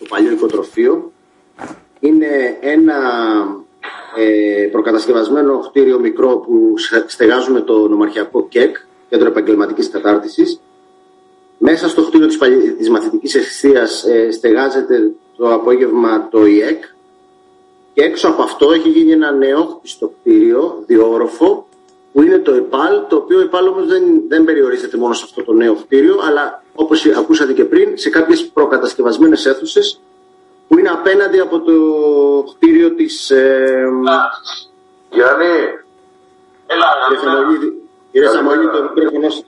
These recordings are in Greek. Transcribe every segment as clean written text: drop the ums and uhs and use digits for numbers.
παλιό οικοτροφείο. Είναι ένα προκατασκευασμένο κτίριο μικρό που στεγάζουμε το νομαρχιακό ΚΕΚ, Κέντρο Επαγγελματικής Κατάρτισης. Μέσα στο κτίριο της μαθητικής εστίας στεγάζεται το απόγευμα το ΙΕΚ. Και έξω από αυτό έχει γίνει ένα νέο στο κτίριο, διόροφο, που είναι το ΕΠΑΛ, το οποίο ΕΠΑΛ όμως δεν περιορίζεται μόνο σε αυτό το νέο κτίριο, αλλά όπως ακούσατε και πριν, σε κάποιες προκατασκευασμένες αίθουσες που είναι απέναντι από το κτίριο της... Γιάννη, έλα, κύριε Σαμοήλη, το μικρόφωνο σας.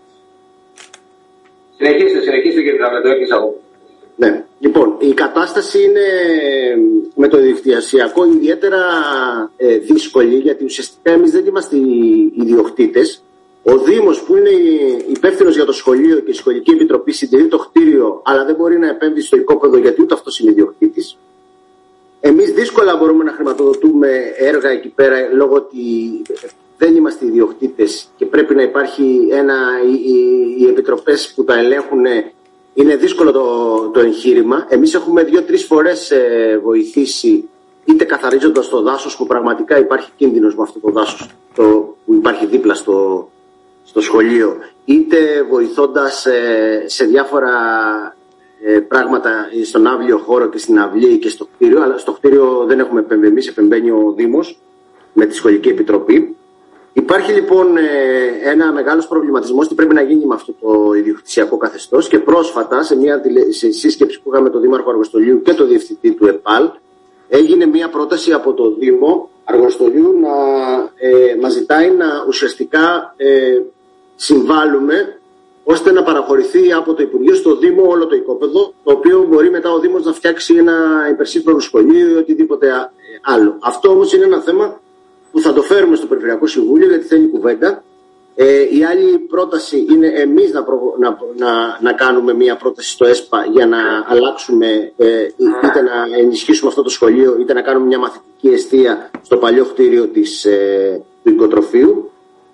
Συνεχίστε κύριε Τραβετό, Ναι. Λοιπόν, η κατάσταση είναι με το ιδιοκτησιακό ιδιαίτερα δύσκολη, γιατί ουσιαστικά εμείς δεν είμαστε οι ιδιοκτήτες. Ο Δήμος, που είναι υπεύθυνος για το σχολείο και η Σχολική Επιτροπή, συντηρεί το κτίριο, αλλά δεν μπορεί να επέμβει στο οικόπεδο, γιατί ούτε αυτός είναι ιδιοκτήτης. Εμείς δύσκολα μπορούμε να χρηματοδοτούμε έργα εκεί πέρα, λόγω ότι δεν είμαστε ιδιοκτήτες και πρέπει να υπάρχει οι επιτροπές που τα ελέγχουν. Είναι δύσκολο το εγχείρημα. Εμείς έχουμε 2-3 φορές βοηθήσει, είτε καθαρίζοντας το δάσος, που πραγματικά υπάρχει κίνδυνος με αυτό το δάσος που υπάρχει δίπλα στο σχολείο, είτε βοηθώντας σε διάφορα πράγματα στον αύλιο χώρο και στην αυλή και στο κτίριο. Αλλά στο κτίριο δεν έχουμε επεμβεί εμείς, επεμβαίνει ο Δήμος με τη Σχολική Επιτροπή. Υπάρχει λοιπόν ένα μεγάλος προβληματισμός τι πρέπει να γίνει με αυτό το ιδιοκτησιακό καθεστώς, και πρόσφατα σε σύσκεψη που είχαμε τον Δήμαρχο Αργοστολίου και τον Διευθυντή του ΕΠΑΛ, έγινε μια πρόταση από το Δήμο Αργοστολίου να μας ζητάει να ουσιαστικά συμβάλλουμε ώστε να παραχωρηθεί από το Υπουργείο στο Δήμο όλο το οικόπεδο, το οποίο μπορεί μετά ο Δήμος να φτιάξει ένα υπερσύγχρονο σχολείο ή οτιδήποτε άλλο. Αυτό όμως είναι ένα θέμα που θα το φέρουμε στο Περιφερειακό Συμβούλιο, γιατί θέλει κουβέντα. Η άλλη πρόταση είναι εμείς να κάνουμε μια πρόταση στο ΕΣΠΑ για να αλλάξουμε, είτε να ενισχύσουμε αυτό το σχολείο, είτε να κάνουμε μια μαθητική εστία στο παλιό κτίριο του οικοτροφείου.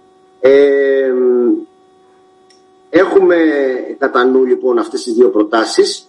Έχουμε κατά νου λοιπόν αυτές τις δύο προτάσεις.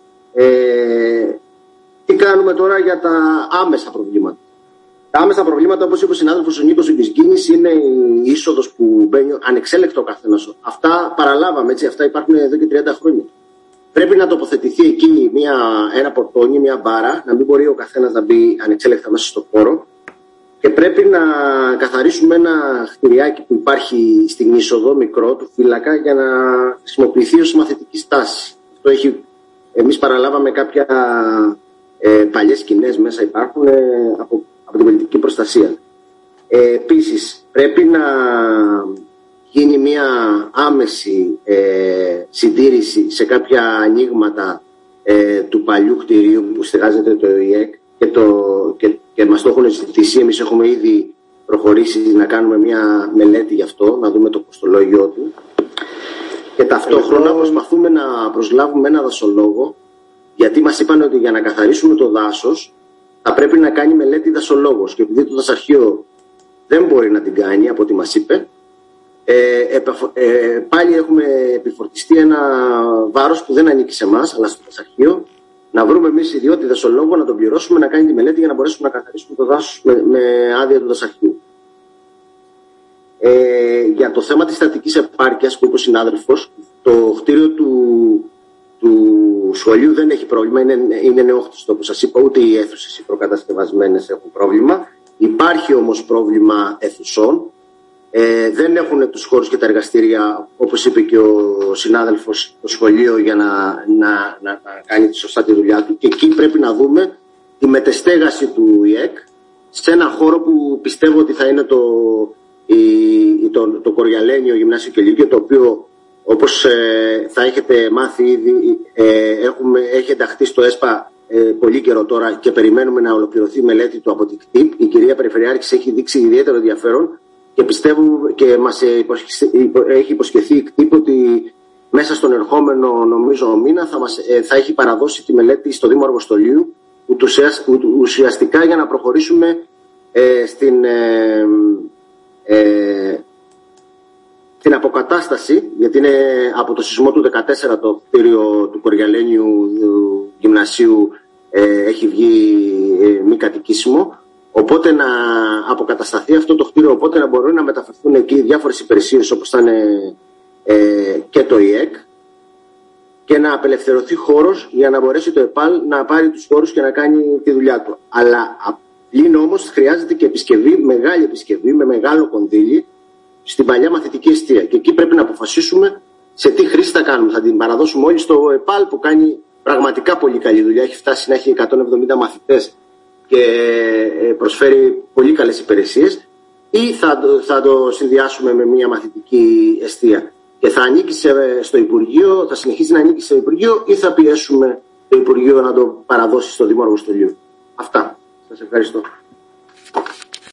Τι κάνουμε τώρα για τα άμεσα προβλήματα? Τα άμεσα προβλήματα, όπως είπε ο συνάδελφος ο Νίκος Γκυσκίνης, είναι η είσοδος που μπαίνει ανεξέλεκτο ο καθένας. Αυτά παραλάβαμε, έτσι, αυτά υπάρχουν εδώ και 30 χρόνια. Πρέπει να τοποθετηθεί εκεί ένα πορτόνι, μια μπάρα, να μην μπορεί ο καθένας να μπει ανεξέλεκτα μέσα στο χώρο, και πρέπει να καθαρίσουμε ένα κτηριάκι που υπάρχει στην είσοδο, μικρό, του φύλακα, για να χρησιμοποιηθεί ως μαθητική στάση. Εμείς παραλάβαμε κάποια παλιές σκηνές μέσα υπάρχουν από την πολιτική προστασία. Επίσης, πρέπει να γίνει μια άμεση συντήρηση σε κάποια ανοίγματα του παλιού κτηρίου που στεγάζεται το ΙΕΚ και μας το έχουν ζητήσει. Εμείς έχουμε ήδη προχωρήσει να κάνουμε μια μελέτη γι' αυτό, να δούμε το κοστολόγιο του, και ταυτόχρονα προσπαθούμε να προσλάβουμε ένα δασολόγο, γιατί μας είπαν ότι για να καθαρίσουμε το δάσος θα πρέπει να κάνει μελέτη δασολόγος, και επειδή το δασαρχείο δεν μπορεί να την κάνει από ό,τι μας είπε, πάλι έχουμε επιφορτιστεί ένα βάρος που δεν ανήκει σε εμάς αλλά στο δασαρχείο, να βρούμε εμείς ιδιώτη δασολόγο, να τον πληρώσουμε να κάνει τη μελέτη για να μπορέσουμε να καθαρίσουμε το δάσος με άδεια του δασαρχείου. Για το θέμα της στατικής επάρκειας που είπε ο συνάδελφος, το κτίριο του σχολείου δεν έχει πρόβλημα, είναι νεόχτιστο όπως σας είπα, ούτε οι αίθουσες οι προκατασκευασμένες έχουν πρόβλημα. Υπάρχει όμως πρόβλημα αίθουσών, δεν έχουν τους χώρους και τα εργαστήρια, όπως είπε και ο συνάδελφος, το σχολείο για να κάνει σωστά τη δουλειά του, και εκεί πρέπει να τη μετεστέγαση του ΙΕΚ σε ένα χώρο που πιστεύω ότι θα είναι το Κοριαλένιο Γυμνάσιο και Λύκειο, το οποίο, όπως θα έχετε μάθει ήδη, έχει ενταχθεί στο ΕΣΠΑ πολύ καιρό τώρα και περιμένουμε να ολοκληρωθεί η μελέτη του από την ΚΤΙΠ. Η κυρία Περιφερειάρχης έχει δείξει ιδιαίτερο ενδιαφέρον και πιστεύω και μας έχει υποσχεθεί η ΚΤΙΠ ότι μέσα στον ερχόμενο, νομίζω, μήνα θα έχει παραδώσει τη μελέτη στο Δήμο Αργοστολίου, ουσιαστικά για να προχωρήσουμε στην αποκατάσταση, γιατί είναι από το σεισμό του 2014 το κτίριο του Κοριαλένιου Γυμνασίου έχει βγει μη κατοικήσιμο. Οπότε να αποκατασταθεί αυτό το κτίριο, οπότε να μπορούν να μεταφερθούν εκεί διάφορες υπηρεσίες όπως ήταν και το ΙΕΚ και να απελευθερωθεί χώρος για να μπορέσει το ΕΠΑΛ να πάρει τους χώρους και να κάνει τη δουλειά του. Αλλά πλην όμως χρειάζεται και επισκευή, μεγάλη επισκευή με μεγάλο κονδύλι στην παλιά μαθητική εστία. Και εκεί πρέπει να αποφασίσουμε σε τι χρήση θα κάνουμε. Θα την παραδώσουμε όλοι στο ΕΠΑΛ που κάνει πραγματικά πολύ καλή δουλειά. Έχει φτάσει να έχει 170 μαθητές και προσφέρει πολύ καλές υπηρεσίες, ή θα το συνδυάσουμε με μια μαθητική εστία και θα ανήκει στο Υπουργείο, θα συνεχίσει να ανήκει στο Υπουργείο, ή θα πιέσουμε το Υπουργείο να το παραδώσει στο Δήμο Αργοστολίου. Αυτά. Σας ευχαριστώ.